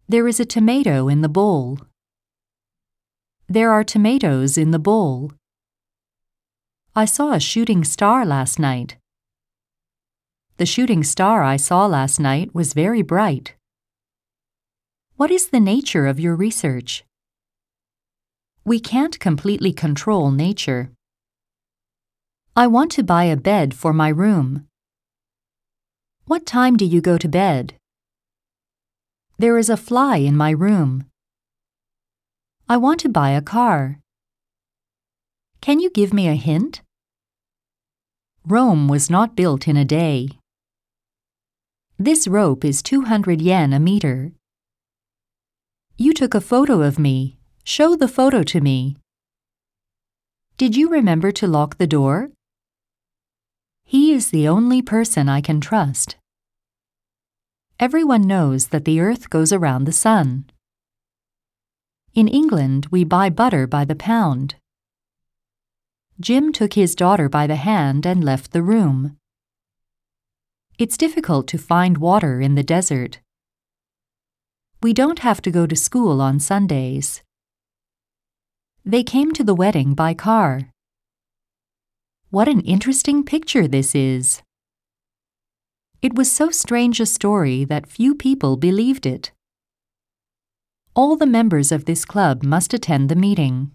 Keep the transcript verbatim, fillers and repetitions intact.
There is a tomato in the bowl. There are tomatoes in the bowl. I saw a shooting star last night. The shooting star I saw last night was very bright. What is the nature of your research? We can't completely control nature. I want to buy a bed for my room. What time do you go to bed? There is a fly in my room. I want to buy a car. Can you give me a hint? Rome was not built in a day. This rope is two hundred yen a meter. You took a photo of me. Show the photo to me. Did you remember to lock the door? He is the only person I can trust. Everyone knows that the earth goes around the sun. In England, we buy butter by the pound. Jim took his daughter by the hand and left the room. It's difficult to find water in the desert. We don't have to go to school on Sundays. They came to the wedding by car. What an interesting picture this is. It was so strange a story that few people believed it. All the members of this club must attend the meeting.